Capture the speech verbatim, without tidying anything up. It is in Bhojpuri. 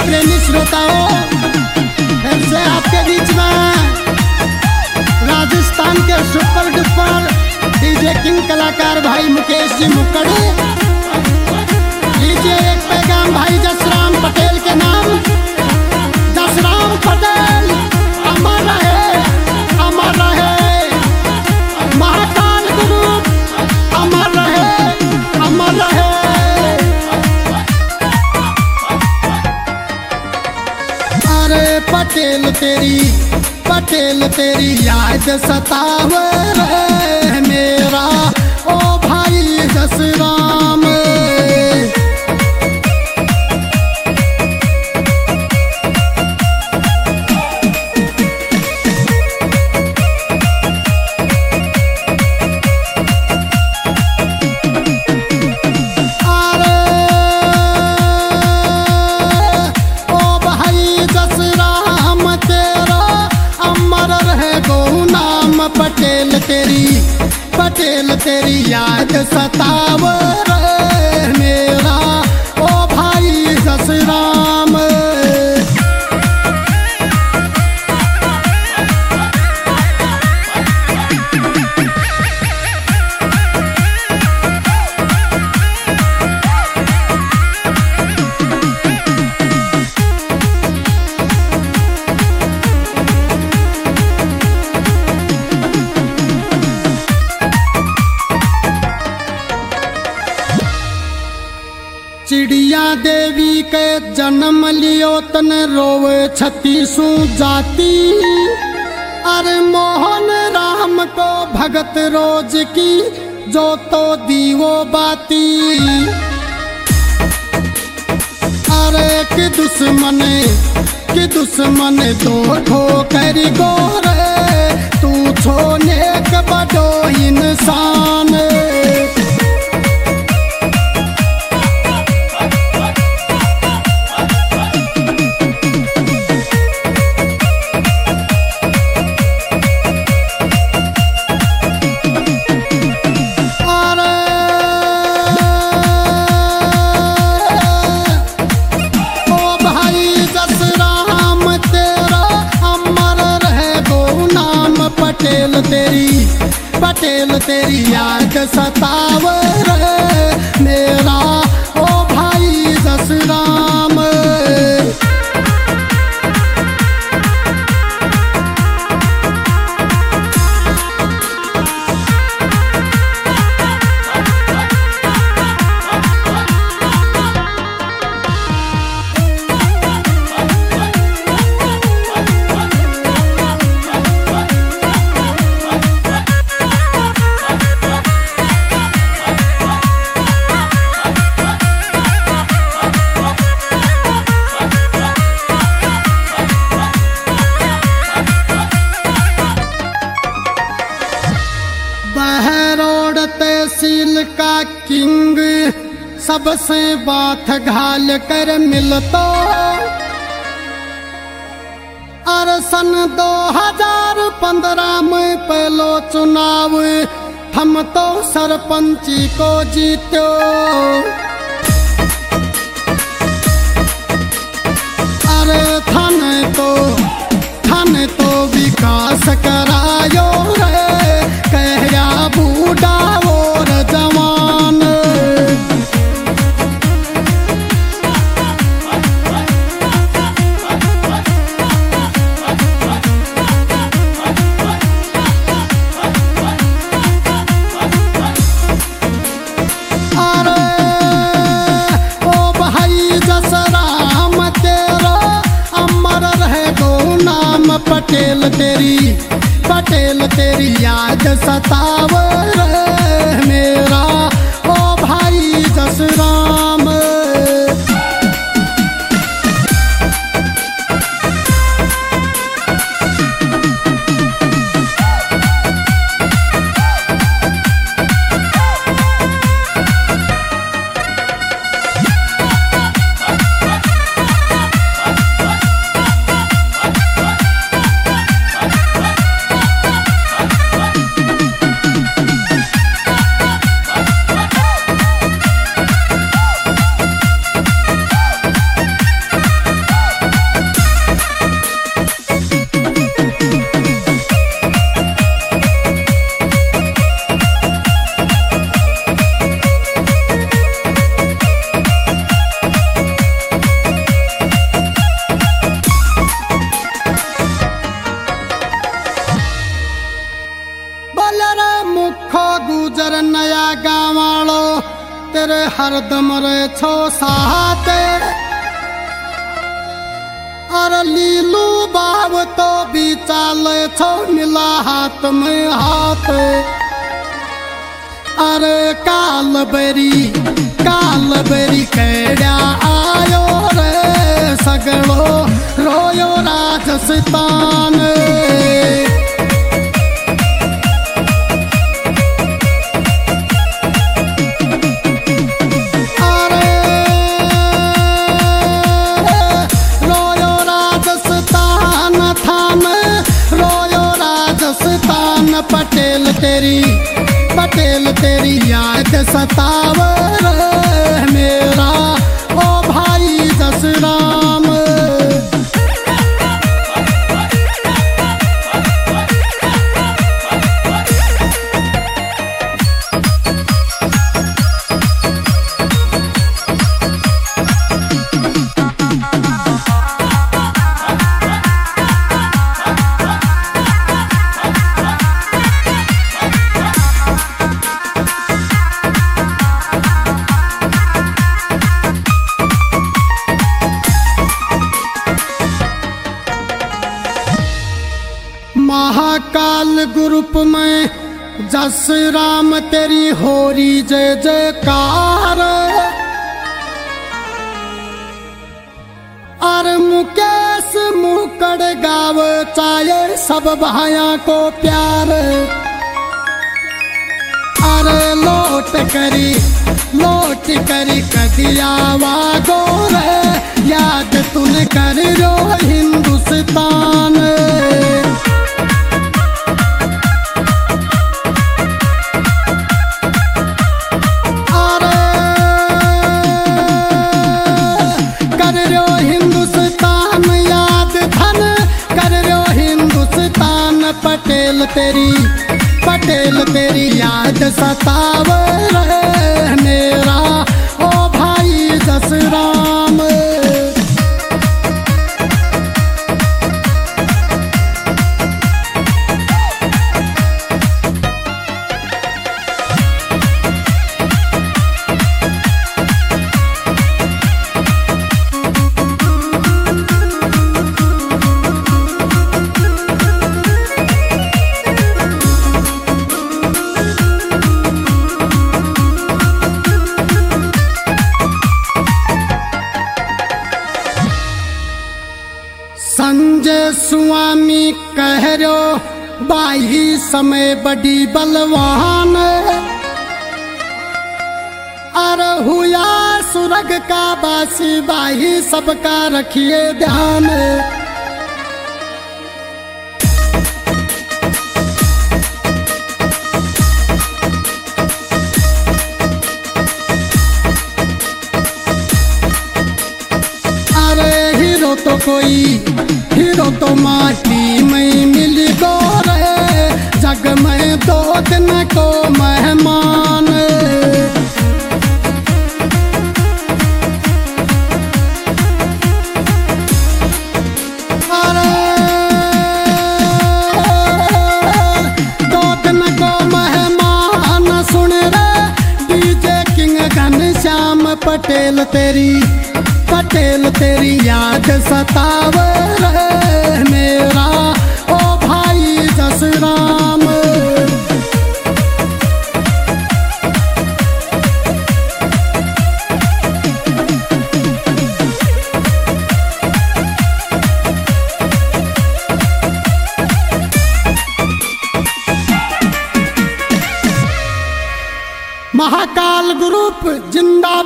प्रेमी श्रोताओं, फिर से आपके बीच में राजस्थान के सुपर डुपर डीजे किंग कलाकार भाई मुकेश जी मुकड़े लीजिए एक पैगाम भाई जसराम पटेल के नाम। जसराम पटेल अमर रहे, अमर रहे, महाकाल गुरु अमर रहे, अमर रहे। अरे पटेल तेरी, पटेल तेरी याद सतावे रे मेरा ओ भाई जसराम। पटेल तेरी, पटेल तेरी याद सताव रे मेरा ओ भाई जसराम। चिड़िया देवी के जन्म लियो तन रोवे छत्तीसू जाति। अरे मोहन राम को भगत रोज की जो तो दीवो बाती। अरे कि दुश्मन कि दुश्मन दो ठो कर गोरे तू छोने का बड़ो इंसान। पटेल तेरी, पटेल तेरी याद सताव रे मेरा ओ भाई जसराम। बहरोड तहसील का किंग सबसे बात घाल कर मिलतो। और सन दो हजार पंद्रह में पहलो चुनाव हम तो सरपंची को जीतो। अरे थाने तो थाने तो विकास करायो रे कहया बूढ़ा और जवान। अरे ओ भाई जसराम तेरा अमर रहे दो नाम। पटेल तेरी, पटेल तेरी याद सताव रे मेरा ओ भाई जसराम। तेरे हरदम रे छो साथ और लीलू बाब तो भी चाले छो मिला हाथ में हाथ। अरे काल बेरी काल बेरी केड़ा आयो रे सगड़ो रोयो राजस्थान। अरे रोयो राजस्थान थान रोयो राजस्थान। पटेल तेरी पटेल तेरी याद सतावर मेरा ओ भाई जसराम। महाकाल ग्रुप में जस राम तेरी होरी जय जयकार। और मुकेश मुकड़ गाव चाहे सब भाया को प्यार। अरे लोट करी लोट करी कदिया वागो रे याद तूने कर रो हिंदुस्तान। पटेल तेरी पटेल तेरी याद सतावर मेरा ओ भाई जसराम। संजय स्वामी कह रो बाही समय बड़ी बलवान। अर हुआ सुरग का बासी बाही सबका रखिए ध्यान। अरे हीरो तो कोई हीरो तो माटी में मिल गो रे जग में दो दिन को मेहमान। अरे दो दिन को मेहमान सुन रे डीजे किंग घनश्याम। पटेल तेरी पटेल तेरी याद सतावर मेरा ओ भाई जसराम। महाकाल ग्रुप जिंदा